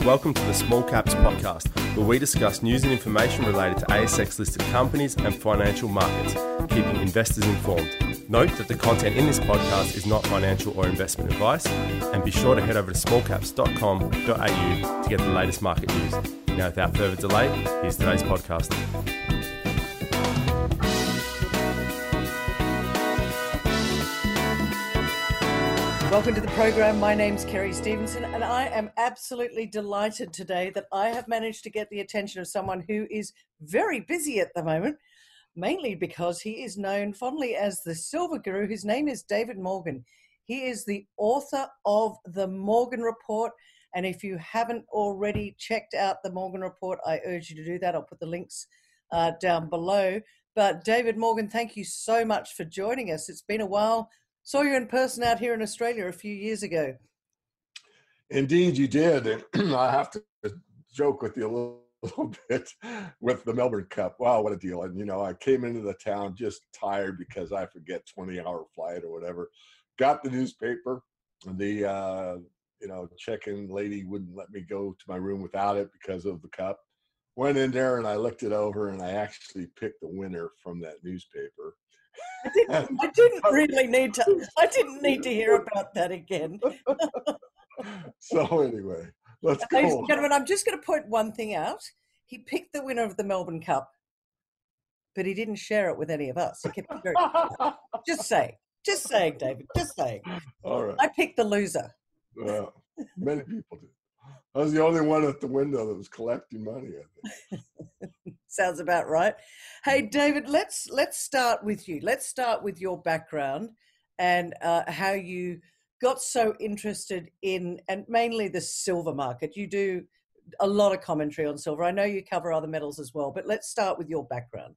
Welcome to the Small Caps Podcast, where we discuss news and information related to ASX-listed companies and financial markets, keeping investors informed. Note that the content in this podcast is not financial or investment advice, and be sure to head over to smallcaps.com.au to get the latest market news. Now, without further delay, here's today's podcast. Welcome to the program. My name's Kerry Stevenson, and I am absolutely delighted today that I have managed to get the attention of someone who is very busy at the moment, mainly because he is known fondly as the Silver Guru. His name is David Morgan. He is the author of The Morgan Report, and if you haven't already checked out The Morgan Report, I urge you to do that. I'll put the links down below. But David Morgan, thank you so much for joining us. It's been a while. Saw you in person out here in Australia a few years ago. Indeed, you did. And I have to joke with you a little bit with the Melbourne Cup. Wow, what a deal. And, you know, I came into the town just tired because I forget 20-hour flight or whatever. Got the newspaper. The, check-in lady wouldn't let me go to my room without it because of the cup. Went in there and I looked it over and I actually picked the winner from that newspaper. I didn't need to hear about that again. So anyway, let's go. Ladies and gentlemen, I'm just going to point one thing out. He picked the winner of the Melbourne Cup, but he didn't share it with any of us. He kept it very Just saying, David, just saying. All right. I picked the loser. Well, many people did. I was the only one at the window that was collecting money, I think. Sounds about right. Hey, David, let's start with you. Let's start with your background and how you got so interested in, and mainly the silver market. You do a lot of commentary on silver. I know you cover other metals as well, but let's start with your background.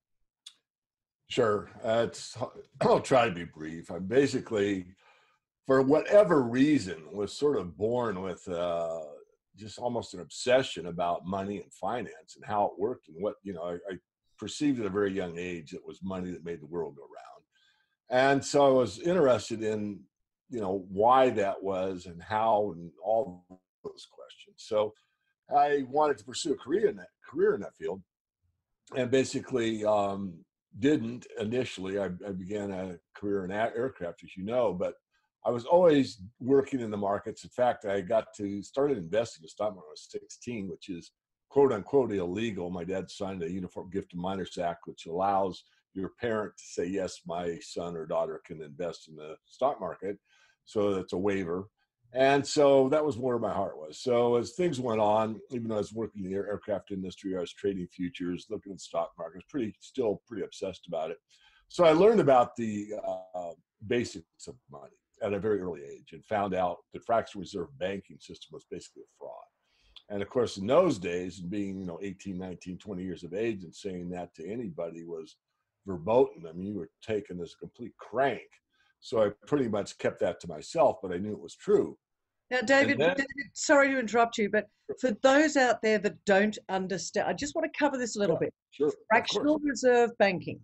Sure. I'll try to be brief. I basically, for whatever reason, was sort of born with just almost an obsession about money and finance and how it worked and what, I perceived at a very young age it was money that made the world go round. And so I was interested in, why that was and how and all those questions. So I wanted to pursue a career in that field, and basically didn't initially. I began a career in aircraft, as you know, but I was always working in the markets. In fact, I started investing in the stock market when I was 16, which is quote unquote illegal. My dad signed a Uniform Gift of Minors Act, which allows your parent to say, yes, my son or daughter can invest in the stock market. So that's a waiver. And so that was where my heart was. So as things went on, even though I was working in the aircraft industry, I was trading futures, looking at the stock market, I was still pretty obsessed about it. So I learned about the basics of money at a very early age and found out the fractional reserve banking system was basically a fraud. And of course, in those days, being 18, 19, 20 years of age and saying that to anybody was verboten. I mean, you were taken as a complete crank. So I pretty much kept that to myself, but I knew it was true. Now, David, sorry to interrupt you, but for those out there that don't understand, I just want to cover this a little bit. Sure. Fractional reserve banking.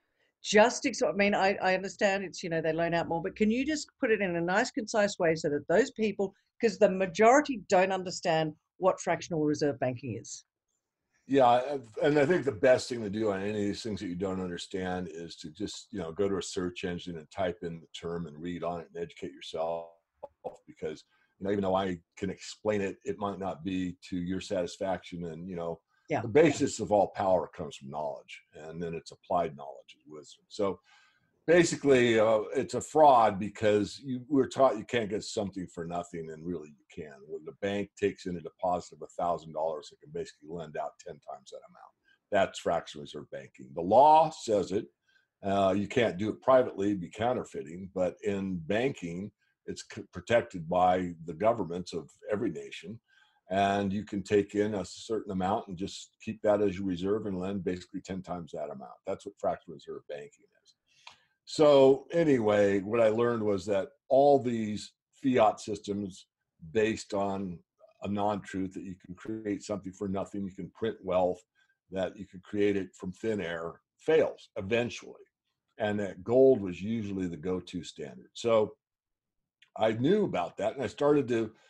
I understand it's, they loan out more, but can you just put it in a nice, concise way so that those people, because the majority don't understand what fractional reserve banking is? Yeah, and I think the best thing to do on any of these things that you don't understand is to just, go to a search engine and type in the term and read on it and educate yourself, because, even though I can explain it, it might not be to your satisfaction. And, the basis of all power comes from knowledge, and then it's applied knowledge and wisdom. So basically, it's a fraud because we're taught you can't get something for nothing, and really you can. When the bank takes in a deposit of $1,000, it can basically lend out 10 times that amount. That's fractional reserve banking. The law says it. You can't do it privately, be counterfeiting, but in banking, it's protected by the governments of every nation. And you can take in a certain amount and just keep that as your reserve and lend basically 10 times that amount. That's what fractional reserve banking is. So anyway, what I learned was that all these fiat systems based on a non-truth, that you can create something for nothing, you can print wealth, that you can create it from thin air, fails eventually. And that gold was usually the go-to standard. So I knew about that, and I started to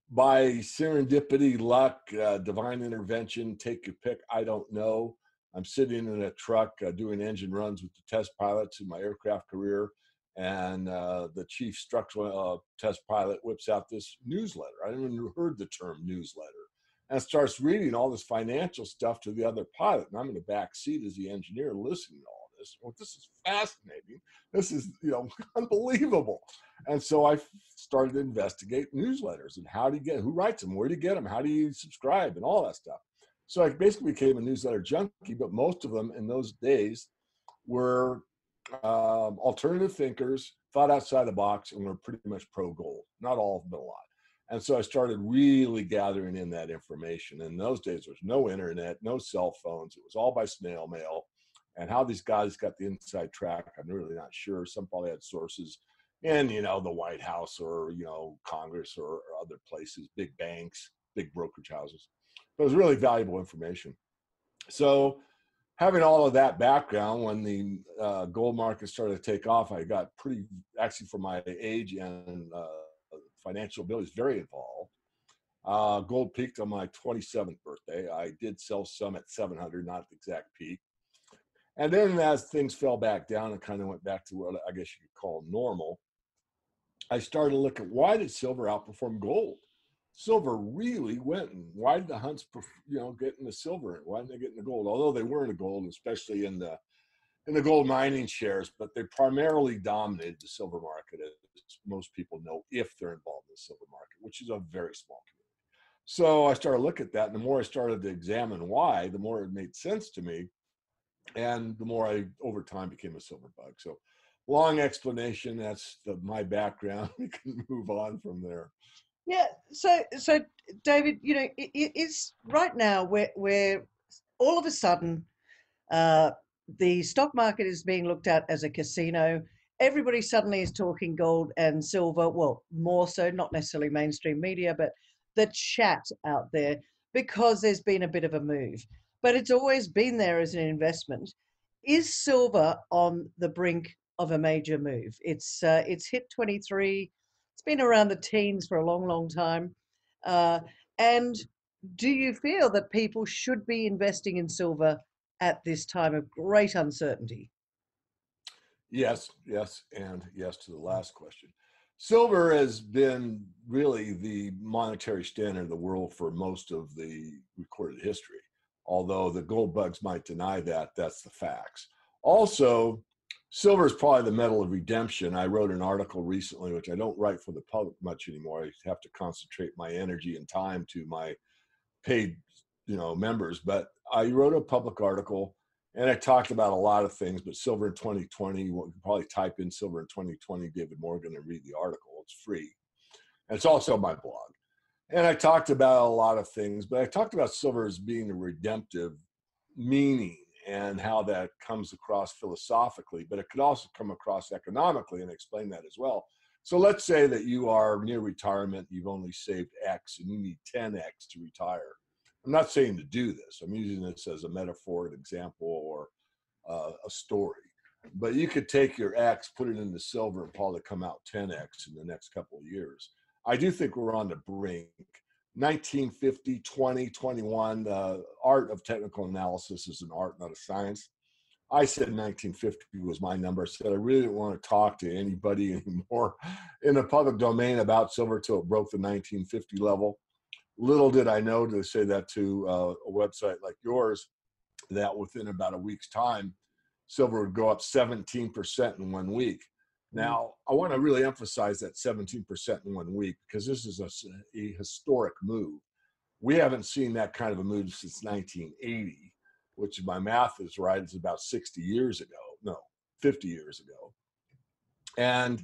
by serendipity, luck, divine intervention, take your pick, I don't know. I'm sitting in a truck doing engine runs with the test pilots in my aircraft career, and the chief structural test pilot whips out this newsletter. I didn't even heard the term newsletter, and starts reading all this financial stuff to the other pilot. And I'm in the back seat as the engineer listening to all this. Well, this is fascinating. This is, unbelievable. And so I started to investigate newsletters and who writes them, where do you get them, how do you subscribe, and all that stuff. So I basically became a newsletter junkie, but most of them in those days were alternative thinkers, thought outside the box, and were pretty much pro gold. Not all of them, but a lot. And so I started really gathering in that information. In those days, there was no internet, no cell phones. It was all by snail mail. And how these guys got the inside track, I'm really not sure. Some probably had sources in, the White House or, Congress or other places, big banks, big brokerage houses. But it was really valuable information. So having all of that background, when the gold market started to take off, I got actually for my age and financial abilities, very involved. Gold peaked on my 27th birthday. I did sell some at 700, not the exact peak. And then as things fell back down and kind of went back to what I guess you could call normal, I started to look at why did silver outperform gold? Silver really went, and why did the hunts, get into silver? Why didn't they get into gold? Although they were into gold, especially in the gold mining shares, but they primarily dominated the silver market, as most people know, if they're involved in the silver market, which is a very small community. So I started to look at that, and the more I started to examine why, the more it made sense to me, and the more I, over time, became a silver bug. So long explanation, that's my background. We can move on from there. Yeah. So David, it's right now where all of a sudden the stock market is being looked at as a casino. Everybody suddenly is talking gold and silver. Well, more so, not necessarily mainstream media, but the chat out there, because there's been a bit of a move. But it's always been there as an investment. Is silver on the brink of a major move? It's hit 23. It's been around the teens for a long, long time. And do you feel that people should be investing in silver at this time of great uncertainty? Yes, and yes to the last question. Silver has been really the monetary standard of the world for most of the recorded history. Although the gold bugs might deny that, that's the facts. Also, silver is probably the metal of redemption. I wrote an article recently, which I don't write for the public much anymore. I have to concentrate my energy and time to my paid, members. But I wrote a public article, and I talked about a lot of things. But silver in 2020, you can probably type in silver in 2020, David Morgan, and read the article. It's free, and it's also on my blog. And I talked about a lot of things, but I talked about silver as being a redemptive meaning and how that comes across philosophically, but it could also come across economically, and explain that as well. So let's say that you are near retirement, you've only saved X and you need 10X to retire. I'm not saying to do this. I'm using this as a metaphor, an example, or a story. But you could take your X, put it into silver, and probably come out 10X in the next couple of years. I do think we're on the brink. 1950, 20, 21, the art of technical analysis is an art, not a science. I said 1950 was my number. I said I really didn't want to talk to anybody anymore in the public domain about silver till it broke the 1950 level. Little did I know to say that to a website like yours, that within about a week's time, silver would go up 17% in 1 week. Now, I want to really emphasize that 17% in 1 week, because this is a historic move. We haven't seen that kind of a move since 1980, which, if my math is right, is about 60 years ago. No, 50 years ago. And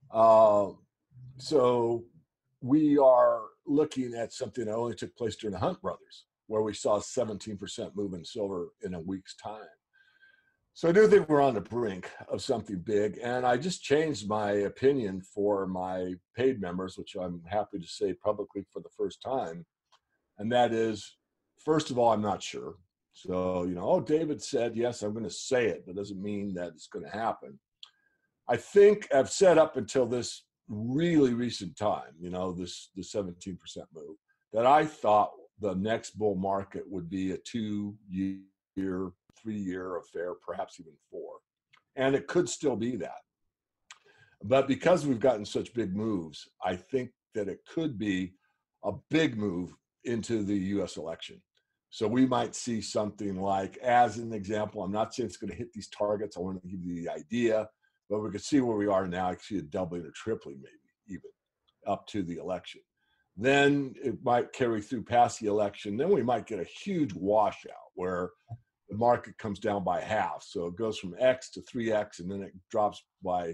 so we are looking at something that only took place during the Hunt Brothers, where we saw a 17% move in silver in a week's time. So I do think we're on the brink of something big, and I just changed my opinion for my paid members, which I'm happy to say publicly for the first time, and that is, first of all, I'm not sure. So, David said, yes, I'm going to say it, but it doesn't mean that it's going to happen. I think I've said up until this really recent time, the 17% move, that I thought the next bull market would be a 2-year, 3-year affair, perhaps even 4. And it could still be that. But because we've gotten such big moves, I think that it could be a big move into the U.S. election. So we might see something like, as an example, I'm not saying it's going to hit these targets. I want to give you the idea, but we could see where we are now. I could see a doubling or tripling, maybe even up to the election. Then it might carry through past the election. Then we might get a huge washout where the market comes down by half. So it goes from X to 3X, and then it drops by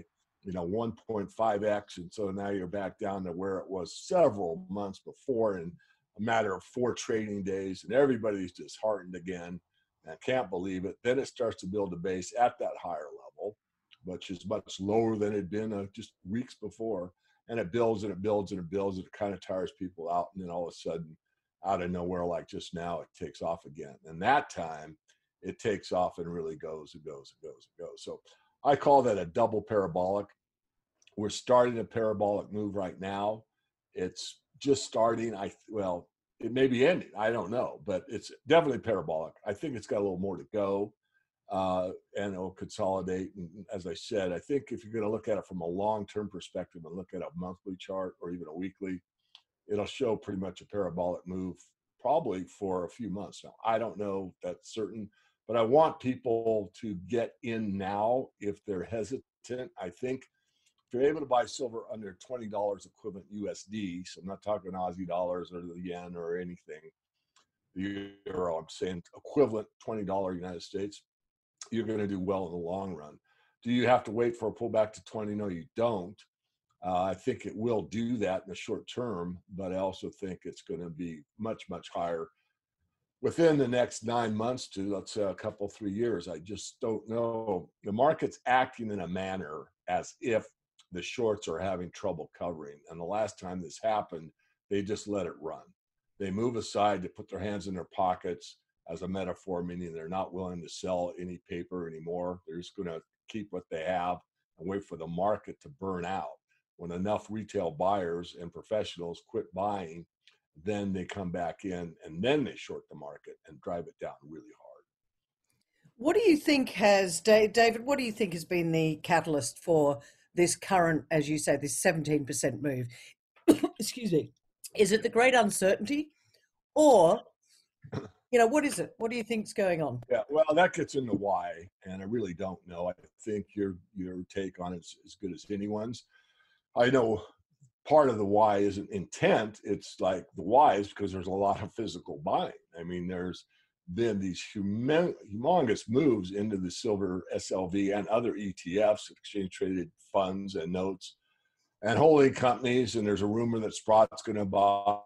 1.5X. And so now you're back down to where it was several months before in a matter of 4 trading days, and everybody's disheartened again and can't believe it. Then it starts to build a base at that higher level, which is much lower than it had been just weeks before. And it builds and it builds and it builds, and it kind of tires people out. And then all of a sudden, out of nowhere, like just now, it takes off again. And that time, it takes off and really goes and goes and goes and goes. So I call that a double parabolic. We're starting a parabolic move right now. It's just starting. It may be ending. I don't know, but it's definitely parabolic. I think it's got a little more to go, and it'll consolidate. And as I said, I think if you're going to look at it from a long-term perspective and look at a monthly chart or even a weekly, it'll show pretty much a parabolic move probably for a few months now. I don't know if that's certain, but I want people to get in now if they're hesitant. I think if you're able to buy silver under $20 equivalent USD, so I'm not talking Aussie dollars or the yen or anything, the euro, I'm saying equivalent $20 United States, you're going to do well in the long run. Do you have to wait for a pullback to 20? No, you don't. I think it will do that in the short term, but I also think it's going to be much, much higher within the next 9 months to, let's say, a couple, 3 years. I just don't know. The market's acting in a manner as if the shorts are having trouble covering. And the last time this happened, they just let it run. They move aside to put their hands in their pockets as a metaphor, meaning they're not willing to sell any paper anymore. They're just going to keep what they have and wait for the market to burn out. When enough retail buyers and professionals quit buying, then they come back in and then they short the market and drive it down really hard. What do you think David, what do you think has been the catalyst for this current, as you say, this 17% move? Excuse me. Is it the great uncertainty, or, what is it? What do you think's going on? Yeah, well, that gets into why, and I really don't know. I think your take on it is as good as anyone's. I know part of the why isn't intent. It's like the why is because there's a lot of physical buying. I mean, there's been these humongous moves into the silver SLV and other ETFs, exchange traded funds and notes and holding companies. And there's a rumor that Sprott's going to buy,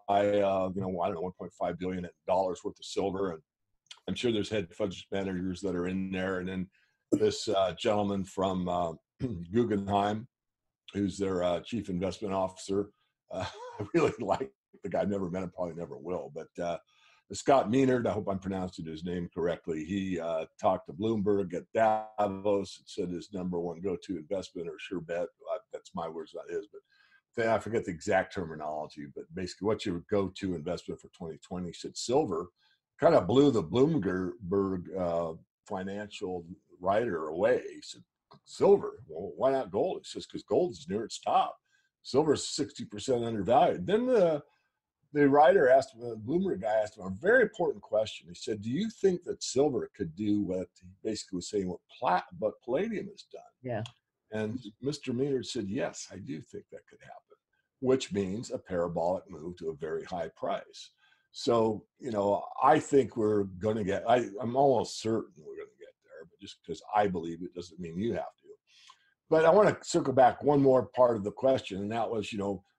$1.5 billion worth of silver. And I'm sure there's hedge fund managers that are in there. And then this gentleman from Guggenheim, who's their chief investment officer. I really like the guy. Never met him, probably never will. But Scott Meinert, I hope I'm pronouncing his name correctly. He talked to Bloomberg at Davos and said his number one go-to investment or sure bet. That's my words, not his. But I forget the exact terminology. But basically, what's your go-to investment for 2020? He said silver. Kind of blew the Bloomberg financial writer away. He said, silver, well, why not gold? He says, because gold is near its top. Silver is 60% undervalued. Then the writer asked him, the Bloomberg guy asked him a very important question. He said, do you think that silver could do what he basically was saying, what palladium has done? Yeah. And Mr. Meinert said, yes, I do think that could happen, which means a parabolic move to a very high price. So, I think we're going to get, I'm almost certain we're going to get there, but just because I believe it doesn't mean you have to. But I want to circle back one more part of the question, and that was,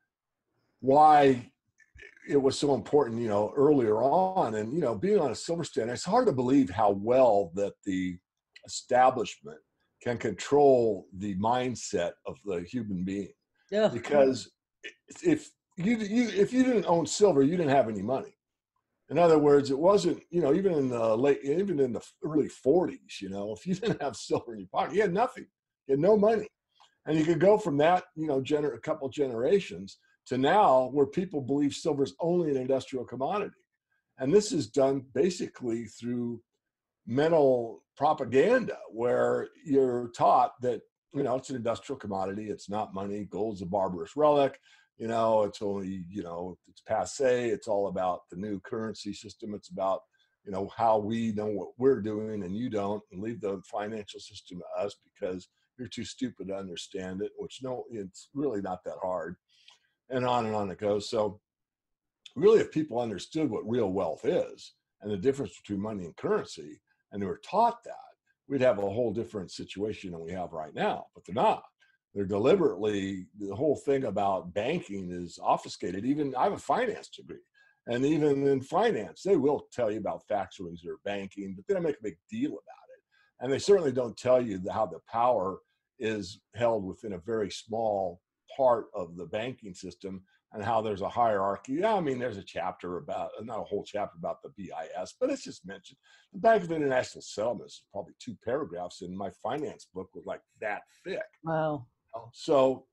why it was so important, earlier on. And, being on a silver standard, it's hard to believe how well that the establishment can control the mindset of the human being. Yeah. Because if you didn't own silver, you didn't have any money. In other words, it wasn't, even in the early 40s, if you didn't have silver in your pocket, you had nothing. You had no money. And you could go from that, a couple generations to now where people believe silver is only an industrial commodity. And this is done basically through mental propaganda where you're taught that, it's an industrial commodity. It's not money. Gold's a barbarous relic. It's only, it's passe. It's all about the new currency system. It's about, how we know what we're doing and you don't, and leave the financial system to us because you're too stupid to understand it, which it's really not that hard. And on it goes. So really, if people understood what real wealth is and the difference between money and currency, and they were taught that, we'd have a whole different situation than we have right now. But they're not. They're deliberately, the whole thing about banking is obfuscated. Even I have a finance degree. And even in finance, they will tell you about factorings or banking, but they don't make a big deal about it. And they certainly don't tell you how the power is held within a very small part of the banking system and how there's a hierarchy. Yeah, I mean, there's a chapter about, not a whole chapter about the BIS, but it's just mentioned. The Bank of International Settlements is probably 2 paragraphs in my finance book was like that thick. Wow. So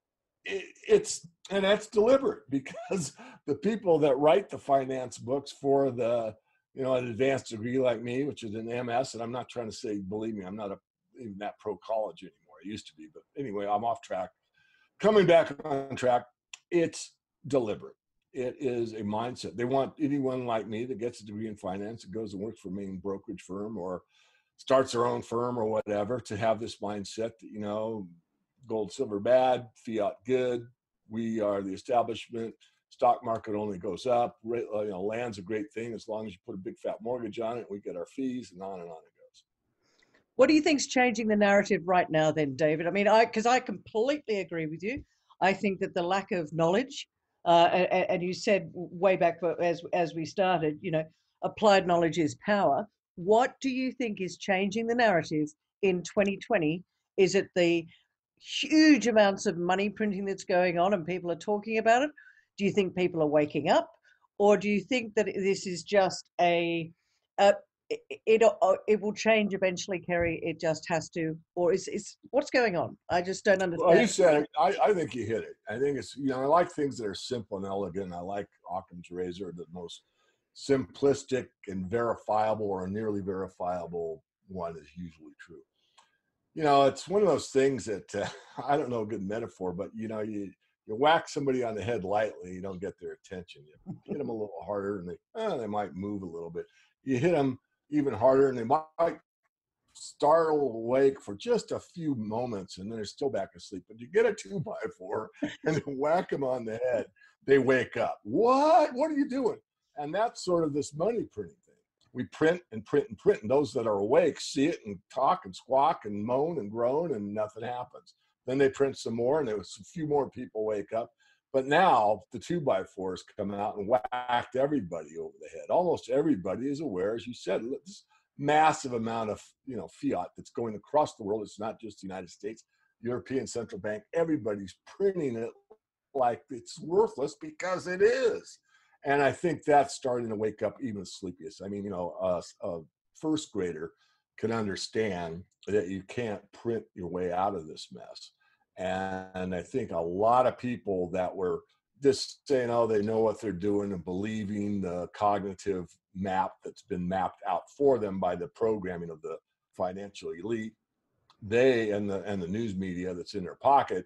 and that's deliberate because the people that write the finance books for the, an advanced degree like me, which is an MS, and I'm not trying to say, believe me, I'm not even that pro college anymore. I used to be, but anyway, I'm off track. Coming back on track, it's deliberate. It is a mindset. They want anyone like me that gets a degree in finance and goes and works for a main brokerage firm or starts their own firm or whatever to have this mindset that, gold, silver bad, fiat good. We are the establishment. Stock market only goes up. Land's a great thing as long as you put a big fat mortgage on it. We get our fees, and on it goes. What do you think's changing the narrative right now then, David? I mean, because I completely agree with you. I think that the lack of knowledge, and you said way back as we started, applied knowledge is power. What do you think is changing the narrative in 2020? Is it the huge amounts of money printing that's going on and people are talking about it? Do you think people are waking up? Or do you think that this is just it will change eventually, Kerry? It just has to, or is what's going on? I just don't understand. Well, you said it. I think you hit it. I think it's, I like things that are simple and elegant. I like Occam's razor, the most simplistic and verifiable or nearly verifiable one is usually true. It's one of those things that I don't know a good metaphor, but you whack somebody on the head lightly, you don't get their attention. You hit them a little harder, and they might move a little bit. You hit them even harder, and they might startle awake for just a few moments, and then they're still back asleep. But you get a 2x4 and then whack them on the head, they wake up. What are you doing? And that's sort of this money printing thing. We print and print and print, and those that are awake see it and talk and squawk and moan and groan, and nothing happens. Then they print some more, and a few more people wake up. But now the 2x4s come out and whacked everybody over the head. Almost everybody is aware, as you said, this massive amount of fiat that's going across the world. It's not just the United States, European Central Bank. Everybody's printing it like it's worthless because it is. And I think that's starting to wake up even the sleepiest. I mean, a first grader can understand that you can't print your way out of this mess. And I think a lot of people that were just saying, they know what they're doing and believing the cognitive map that's been mapped out for them by the programming of the financial elite, they and the news media that's in their pocket,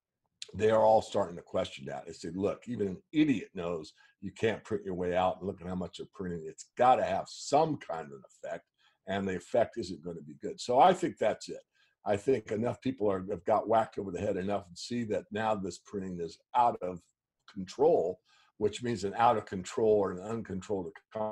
they are all starting to question that. They say, look, even an idiot knows you can't print your way out, and look at how much they're printing. It's got to have some kind of an effect, and the effect isn't going to be good. So I think that's it. I think enough people have got whacked over the head enough and see that now this printing is out of control, which means an out of control or an uncontrolled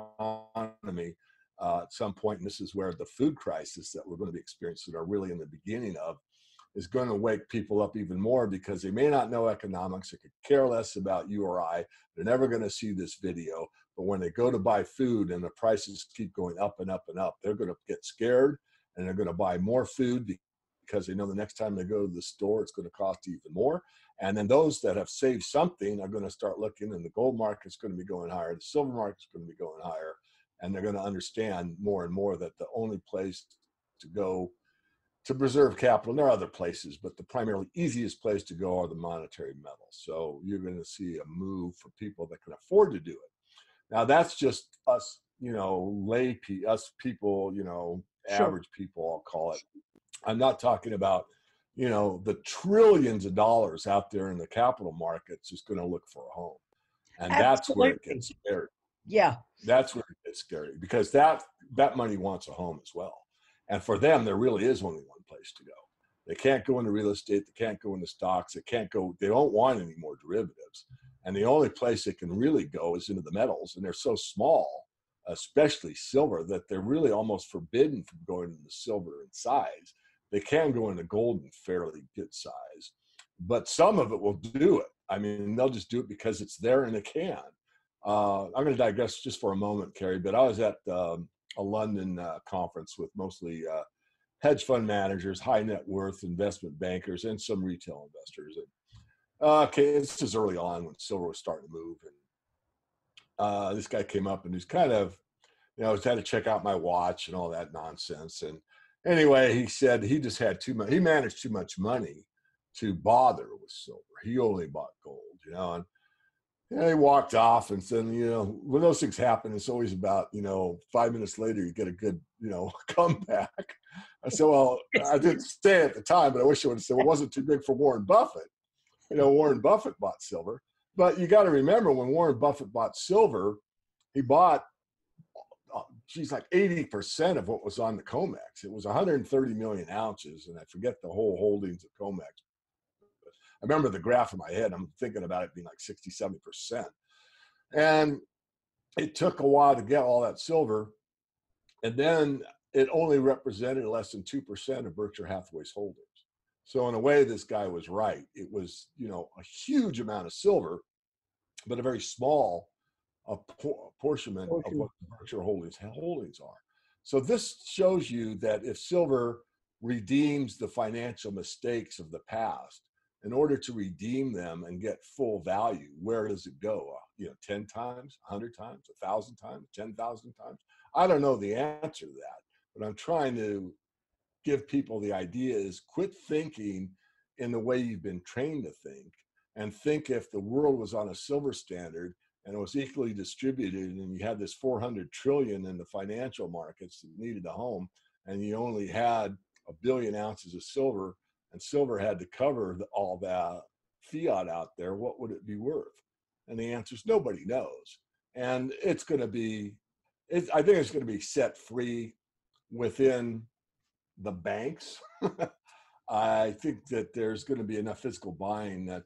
economy at some point. And this is where the food crisis that we're going to be experiencing are really in the beginning of, is going to wake people up even more, because they may not know economics. They could care less about you or I. They're never going to see this video. But when they go to buy food and the prices keep going up and up and up, they're going to get scared, and they're going to buy more food because they know the next time they go to the store, it's going to cost even more. And then those that have saved something are going to start looking, and the gold market's going to be going higher. The silver market's going to be going higher. And they're going to understand more and more that the only place to go to preserve capital. And there are other places, but the primarily easiest place to go are the monetary metals. So you're going to see a move for people that can afford to do it. Now that's just us, us people, Sure. average people, I'll call it. I'm not talking about, the trillions of dollars out there in the capital markets is going to look for a home. And that's where it Absolutely. gets scary. Yeah. That's where it gets scary, because that money wants a home as well. And for them, there really is only one place to go. They can't go into real estate. They can't go into stocks. They don't want any more derivatives. And the only place they can really go is into the metals. And they're so small, especially silver, that they're really almost forbidden from going into silver in size. They can go into gold in fairly good size, but some of it will do it. I mean, they'll just do it because it's there and they can. I'm going to digress just for a moment, Kerry, but I was at a London conference with mostly hedge fund managers, high net worth investment bankers, and some retail investors. And this is early on when silver was starting to move. And this guy came up and he's kind of, had to check out my watch and all that nonsense. And anyway, he said he just had he managed too much money to bother with silver. He only bought gold, and he walked off and said, when those things happen, it's always about, 5 minutes later, you get a good, comeback. I said, well, I didn't say it at the time, but I wish I would have said, well, it wasn't too big for Warren Buffett. Warren Buffett bought silver. But you got to remember, when Warren Buffett bought silver, he bought, like 80% of what was on the COMEX. It was 130 million ounces, and I forget the whole holdings of COMEX. I remember the graph in my head. I'm thinking about it being like 60, 70%. And it took a while to get all that silver. And then it only represented less than 2% of Berkshire Hathaway's holdings. So in a way, this guy was right. It was, a huge amount of silver, but a very small apportionment of what Berkshire holdings are. So this shows you that if silver redeems the financial mistakes of the past, in order to redeem them and get full value, where does it go? 10 times, 100 times, 1,000 times, 10,000 times? I don't know the answer to that, but I'm trying to give people the idea is quit thinking in the way you've been trained to think, and think if the world was on a silver standard and it was equally distributed, and you had this 400 trillion in the financial markets that needed a home, and you only had 1 billion ounces of silver, and silver had to cover all that fiat out there, what would it be worth? And the answer is nobody knows. And it's going to be, I think it's going to be set free within the banks. I think that there's going to be enough physical buying that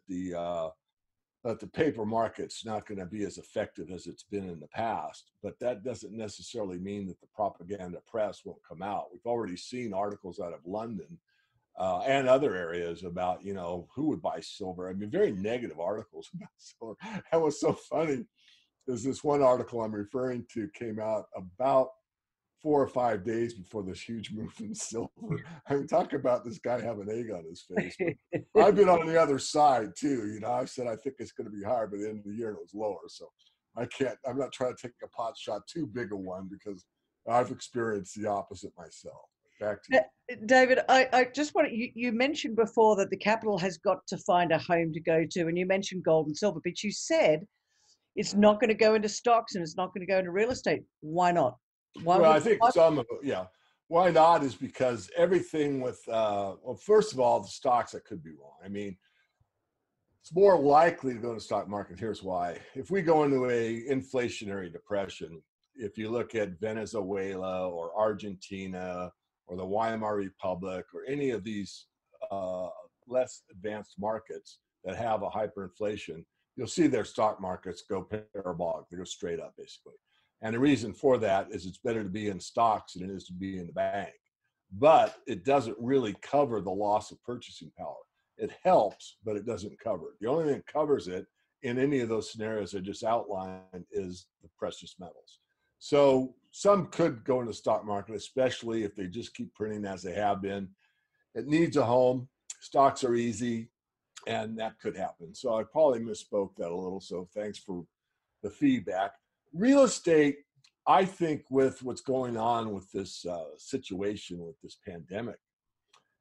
the paper market's not going to be as effective as it's been in the past. But that doesn't necessarily mean that the propaganda press won't come out. We've already seen articles out of London and other areas about, who would buy silver. I mean, very negative articles about silver. And what's so funny is this one article I'm referring to came out about 4 or 5 days before this huge move in silver. I mean, talk about this guy having egg on his face. But I've been on the other side too. I've said I think it's going to be higher by the end of the year, and it was lower. So I'm not trying to take a pot shot too big a one, because I've experienced the opposite myself. Back to you. David, I just want you mentioned before that the capital has got to find a home to go to, and you mentioned gold and silver, but you said it's not going to go into stocks and it's not going to go into real estate. Why not? Well, I think some of it, yeah. Why not is because everything with, first of all, the stocks, I could be wrong. I mean, it's more likely to go to the stock market. Here's why. If we go into a inflationary depression, if you look at Venezuela or Argentina or the Weimar Republic or any of these less advanced markets that have a hyperinflation, you'll see their stock markets go parabolic. They go straight up, basically. And the reason for that is it's better to be in stocks than it is to be in the bank. But it doesn't really cover the loss of purchasing power. It helps, but it doesn't cover it. The only thing that covers it in any of those scenarios I just outlined is the precious metals. So some could go into the stock market, especially if they just keep printing as they have been. It needs a home. Stocks are easy, and that could happen. So I probably misspoke that a little, so thanks for the feedback. Real estate, I think with what's going on with this situation, with this pandemic,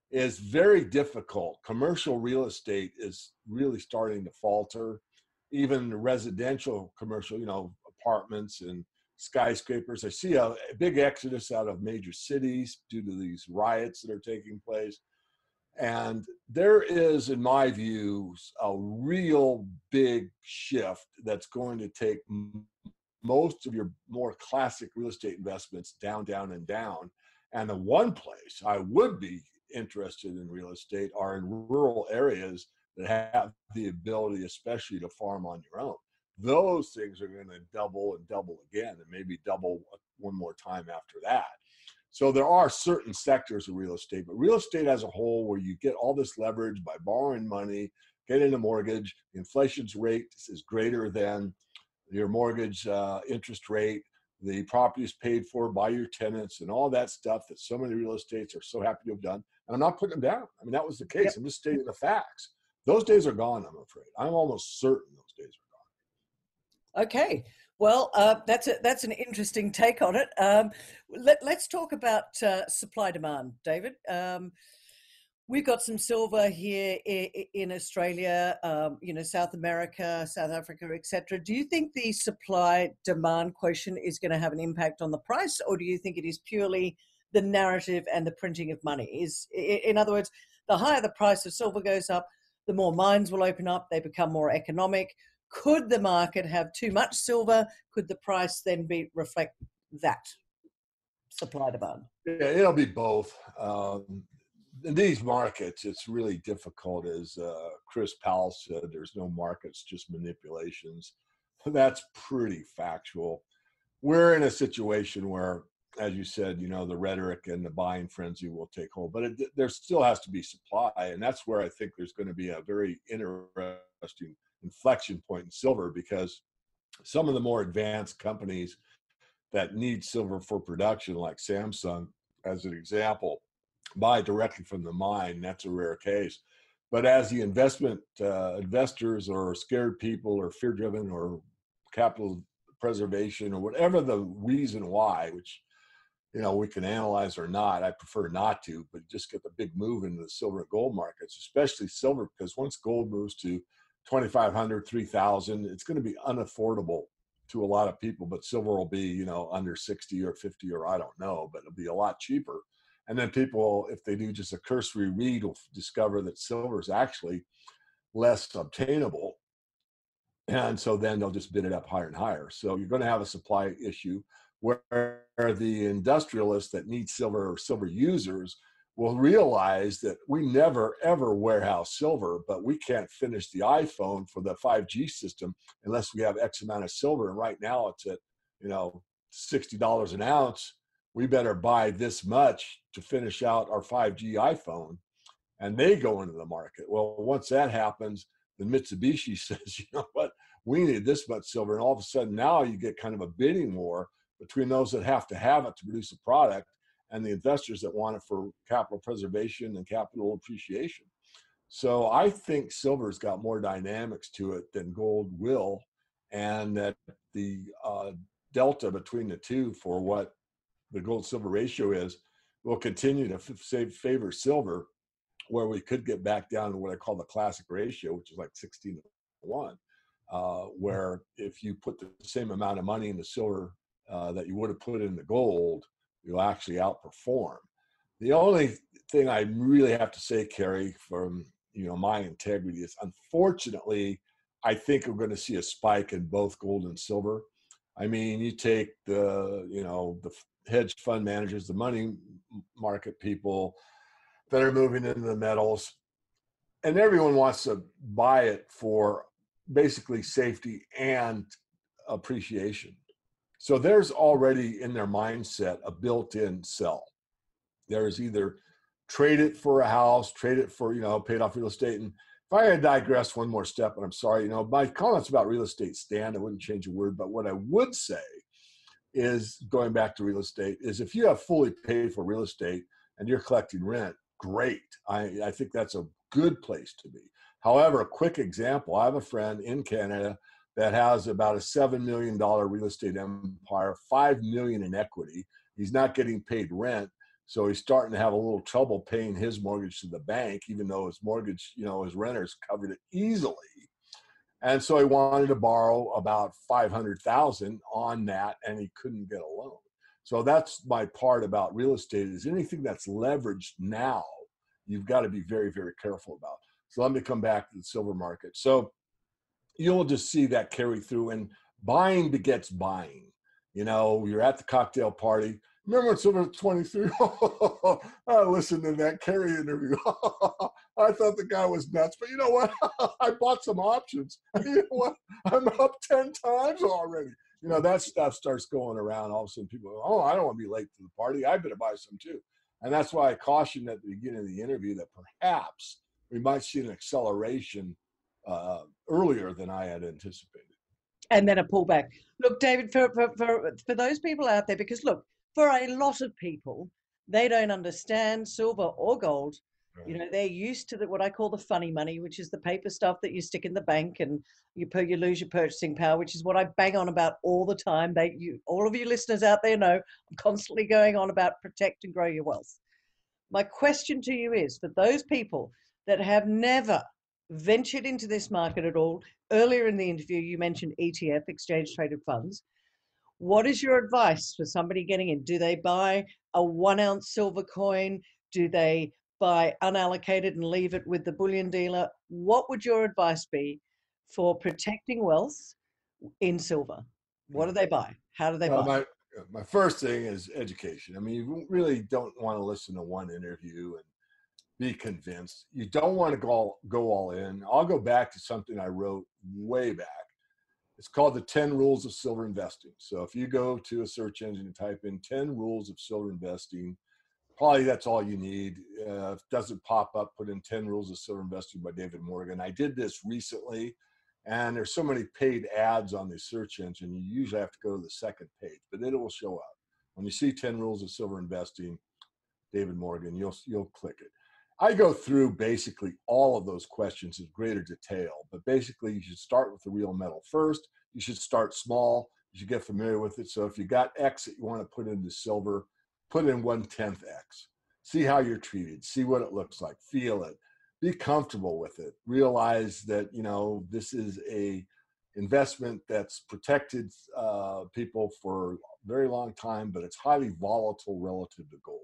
is very difficult. Commercial real estate is really starting to falter. Even residential commercial, apartments and skyscrapers. I see a big exodus out of major cities due to these riots that are taking place. And there is, in my view, a real big shift that's going to take most of your more classic real estate investments down, down, and down. And the one place I would be interested in real estate are in rural areas that have the ability, especially to farm on your own. Those things are going to double and double again, and maybe double one more time after that. So there are certain sectors of real estate, but real estate as a whole, where you get all this leverage by borrowing money, getting a mortgage, the inflation's rate is greater than your mortgage interest rate, the property is paid for by your tenants, and all that stuff that so many real estates are so happy to have done. And I'm not putting them down. I mean, that was the case. Yep. I'm just stating the facts. Those days are gone, I'm afraid. I'm almost certain those days are gone. Okay. Well, that's an interesting take on it. Let's talk about supply demand, David. We've got some silver here in Australia, South America, South Africa, etc. Do you think the supply demand quotient is going to have an impact on the price, or do you think it is purely the narrative and the printing of money? In other words, the higher the price of silver goes up, the more mines will open up, they become more economic. Could the market have too much silver? Could the price then reflect that supply demand? Yeah, it'll be both. In these markets, it's really difficult. As Chris Powell said, there's no markets, just manipulations. That's pretty factual. We're in a situation where, as you said, the rhetoric and the buying frenzy will take hold, but there still has to be supply. And that's where I think there's going to be a very interesting inflection point in silver, because some of the more advanced companies that need silver for production, like Samsung, as an example, buy directly from the mine. That's a rare case. But as the investors or scared people or fear-driven or capital preservation or whatever the reason why, which we can analyze or not, I prefer not to, but just get the big move into the silver and gold markets, especially silver, because once gold moves to 2,500, 3,000, it's going to be unaffordable to a lot of people, but silver will be, under 60 or 50, or I don't know, but it'll be a lot cheaper. And then people, if they do just a cursory read, will discover that silver is actually less obtainable. And so then they'll just bid it up higher and higher. So you're going to have a supply issue where the industrialists that need silver or silver users will realize that we never, ever warehouse silver, but we can't finish the iPhone for the 5G system unless we have X amount of silver. And right now it's at, $60 an ounce. We better buy this much to finish out our 5G iPhone. And they go into the market. Well, once that happens, then Mitsubishi says, you know what, we need this much silver. And all of a sudden now you get kind of a bidding war between those that have to have it to produce a product and the investors that want it for capital preservation and capital appreciation. So I think silver's got more dynamics to it than gold will, and that the delta between the two for what the gold-silver ratio is will continue to favor silver, where we could get back down to what I call the classic ratio, which is like 16-1, where if you put the same amount of money into silver that you would have put into gold, you'll actually outperform. The only thing I really have to say, Kerry, from my integrity is, unfortunately, I think we're going to see a spike in both gold and silver. I mean, you take the hedge fund managers, the money market people that are moving into the metals, and everyone wants to buy it for basically safety and appreciation. So there's already in their mindset a built-in sell. There's either trade it for a house, trade it for, paid off real estate. And if I had digressed one more step, and I'm sorry, my comments about real estate stand, I wouldn't change a word, but what I would say is, going back to real estate, is if you have fully paid for real estate and you're collecting rent, great. I think that's a good place to be. However, a quick example, I have a friend in Canada that has about a $7 million real estate empire, $5 million in equity. He's not getting paid rent. So he's starting to have a little trouble paying his mortgage to the bank, even though his mortgage, his renters covered it easily. And so he wanted to borrow about $500,000 on that, and he couldn't get a loan. So that's my part about real estate, is anything that's leveraged now, you've got to be very, very careful about. So let me come back to the silver market. So you'll just see that carry through, and buying begets buying. You're at the cocktail party. Remember when silver was 23? I listened to that Kerry interview. I thought the guy was nuts, but you know what? I bought some options. You know what? I'm up 10 times already. That stuff starts going around. All of a sudden people go, oh, I don't want to be late to the party. I better buy some too. And that's why I cautioned at the beginning of the interview that perhaps we might see an acceleration earlier than I had anticipated. And then a pullback. Look, David, for those people out there, because look, for a lot of people, they don't understand silver or gold. Right. They're used to what I call the funny money, which is the paper stuff that you stick in the bank and you lose your purchasing power, which is what I bang on about all the time. All of you listeners out there know I'm constantly going on about protect and grow your wealth. My question to you is, for those people that have never ventured into this market at all, earlier in the interview, you mentioned ETF, exchange traded funds. What is your advice for somebody getting in? Do they buy a 1 ounce silver coin? Do they buy unallocated and leave it with the bullion dealer? What would your advice be for protecting wealth in silver? What do they buy? How do they buy? My first thing is education. You really don't want to listen to one interview and be convinced. You don't want to go all in. I'll go back to something I wrote way back. It's called the 10 Rules of Silver Investing. So if you go to a search engine and type in 10 Rules of Silver Investing, probably that's all you need. If it doesn't pop up, put in 10 Rules of Silver Investing by David Morgan. I did this recently, and there's so many paid ads on the search engine, you usually have to go to the second page, but it will show up. When you see 10 Rules of Silver Investing, David Morgan, you'll click it. I go through basically all of those questions in greater detail, but basically you should start with the real metal first. You should start small. You should get familiar with it. So if you got X that you want to put into silver, put in 1/10 X. See how you're treated. See what it looks like. Feel it. Be comfortable with it. Realize that, this is a investment that's protected people for a very long time, but it's highly volatile relative to gold.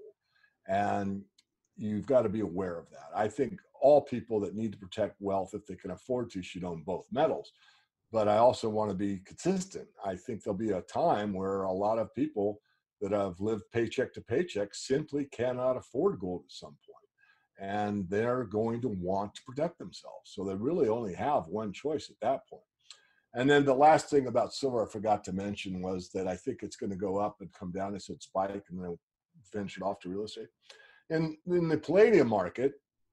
And you've got to be aware of that. I think all people that need to protect wealth, if they can afford to, should own both metals. But I also want to be consistent. I think there'll be a time where a lot of people that have lived paycheck to paycheck simply cannot afford gold at some point. And they're going to want to protect themselves. So they really only have one choice at that point. And then the last thing about silver I forgot to mention was that I think it's going to go up and come down. I said spike and then finish it off to real estate. And in the palladium market,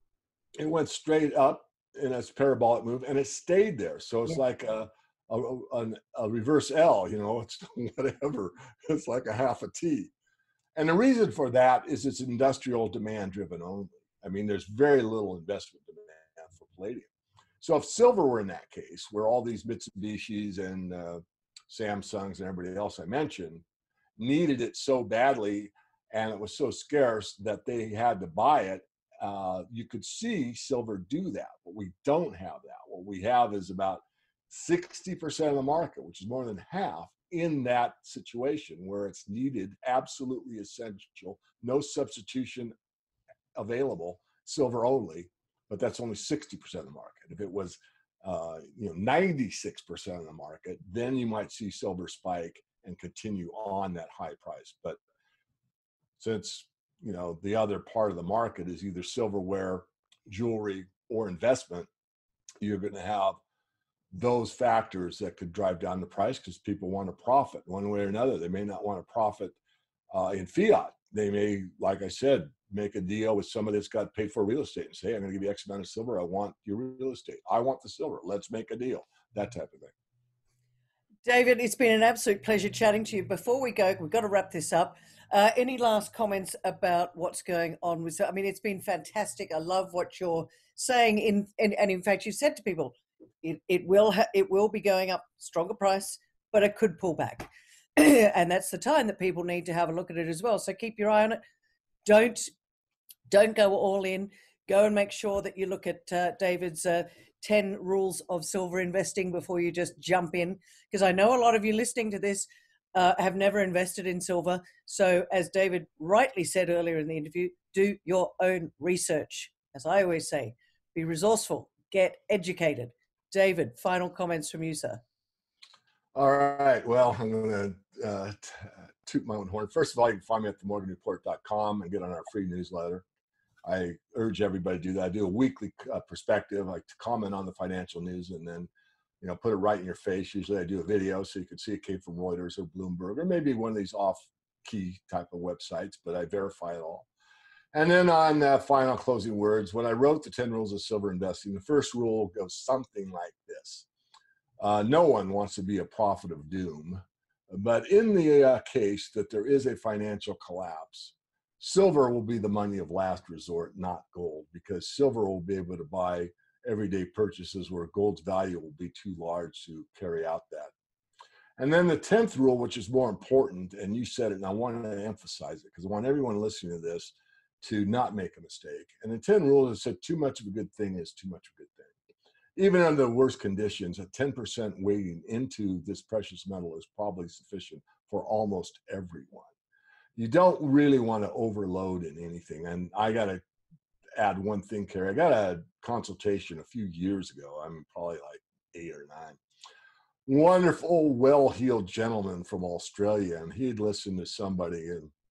it went straight up in its parabolic move, and it stayed there. So it's like a reverse L, it's whatever. It's like a half a T. And the reason for that is it's industrial demand driven only. There's very little investment demand for palladium. So if silver were in that case, where all these Mitsubishis and Samsungs and everybody else I mentioned needed it so badly, and it was so scarce that they had to buy it, you could see silver do that. But we don't have that. What we have is about 60% of the market, which is more than half, in that situation where it's needed, absolutely essential, no substitution available, silver only, but that's only 60% of the market. If it was 96% of the market, then you might see silver spike and continue on that high price. But since the other part of the market is either silverware, jewelry, or investment, you're going to have those factors that could drive down the price because people want to profit one way or another. They may not want to profit in fiat. They may, like I said, make a deal with somebody that's got paid for real estate and say, hey, I'm going to give you X amount of silver. I want your real estate. I want the silver. Let's make a deal. That type of thing. David, it's been an absolute pleasure chatting to you. Before we go, we've got to wrap this up. Any last comments about what's going on with? It's been fantastic. I love what you're saying. And in fact, you said to people, it will be going up, stronger price, but it could pull back, and that's the time that people need to have a look at it as well. So keep your eye on it. don't go all in. Go and make sure that you look at David's 10 rules of silver investing before you just jump in, because I know a lot of you listening to this have never invested in silver. So as David rightly said earlier in the interview, do your own research. As I always say, be resourceful, get educated. David, final comments from you, sir. All right. Well, I'm going to toot my own horn. First of all, you can find me at themorganreport.com and get on our free newsletter. I urge everybody to do that. I do a weekly perspective. I like to comment on the financial news and then, put it right in your face. Usually I do a video so you can see it came from Reuters or Bloomberg or maybe one of these off-key type of websites, but I verify it all. And then on final closing words, when I wrote the 10 Rules of Silver Investing, the first rule goes something like this. No one wants to be a prophet of doom, but in the case that there is a financial collapse, silver will be the money of last resort, not gold, because silver will be able to buy everyday purchases where gold's value will be too large to carry out that. And then the 10th rule, which is more important, and you said it, and I want to emphasize it because I want everyone listening to this to not make a mistake. And the 10 rules said too much of a good thing is too much of a good thing. Even under the worst conditions, a 10% weighting into this precious metal is probably sufficient for almost everyone. You don't really want to overload in anything. And I got to add one thing, Carrie. I got a consultation a few years ago. I'm probably like 8 or 9. Wonderful, well-heeled gentleman from Australia. And he had listened to somebody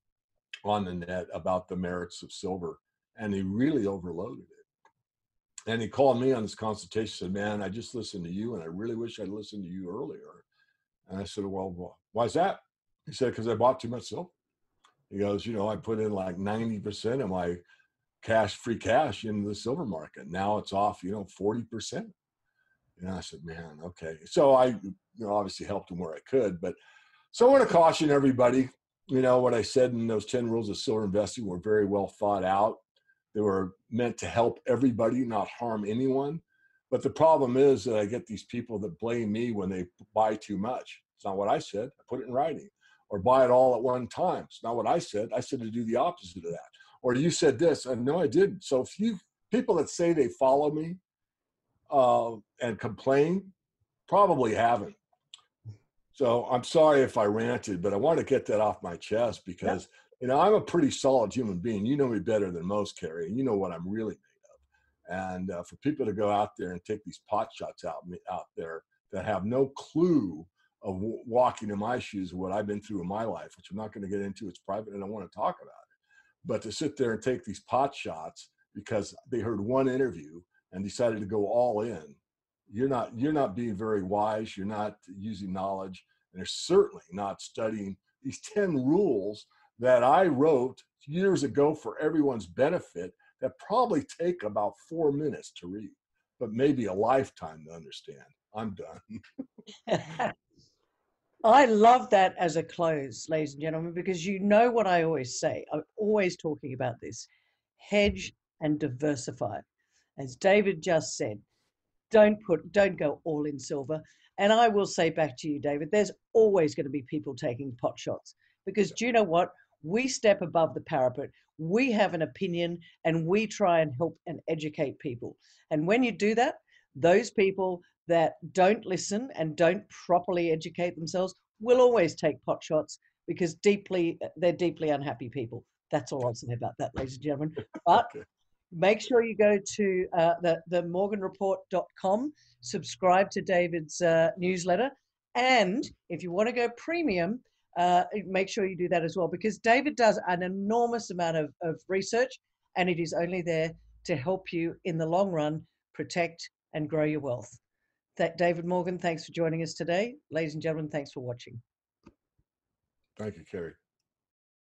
on the net about the merits of silver. And he really overloaded it. And he called me on this consultation and said, man, I just listened to you and I really wish I'd listened to you earlier. And I said, well, why's that? He said, because I bought too much silver. He goes, I put in like 90% of my free cash into the silver market. Now it's off, 40%. And I said, man, okay. So I, obviously helped him where I could. But so I want to caution everybody, what I said in those 10 rules of silver investing were very well thought out. They were meant to help everybody, not harm anyone. But the problem is that I get these people that blame me when they buy too much. It's not what I said. I put it in writing. Or buy it all at one time. It's not what I said. I said to do the opposite of that. Or you said this, and no, I didn't. So if you people that say they follow me and complain, probably haven't. So I'm sorry if I ranted, but I want to get that off my chest because I'm a pretty solid human being. You know me better than most, Carrie, and you know what I'm really made of. And for people to go out there and take these pot shots out there that have no clue of walking in my shoes, what I've been through in my life, which I'm not going to get into. It's private and I don't want to talk about it. But to sit there and take these pot shots because they heard one interview and decided to go all in, you're not being very wise. You're not using knowledge, and you're certainly not studying these 10 rules that I wrote years ago for everyone's benefit that probably take about 4 minutes to read, but maybe a lifetime to understand. I'm done. I love that as a close, ladies and gentlemen, because you know what I always say. I'm always talking about this. Hedge and diversify. As David just said, don't go all in silver. And I will say back to you, David, there's always going to be people taking pot shots because do you know what? We step above the parapet. We have an opinion and we try and help and educate people. And when you do that, those people that don't listen and don't properly educate themselves will always take pot shots because they're deeply unhappy people. That's all I'll say about that, ladies and gentlemen. But make sure you go to the morganreport.com, subscribe to David's newsletter. And if you want to go premium, make sure you do that as well, because David does an enormous amount of research, and it is only there to help you in the long run protect and grow your wealth. David Morgan, thanks for joining us today. Ladies and gentlemen, thanks for watching. Thank you, Carrie.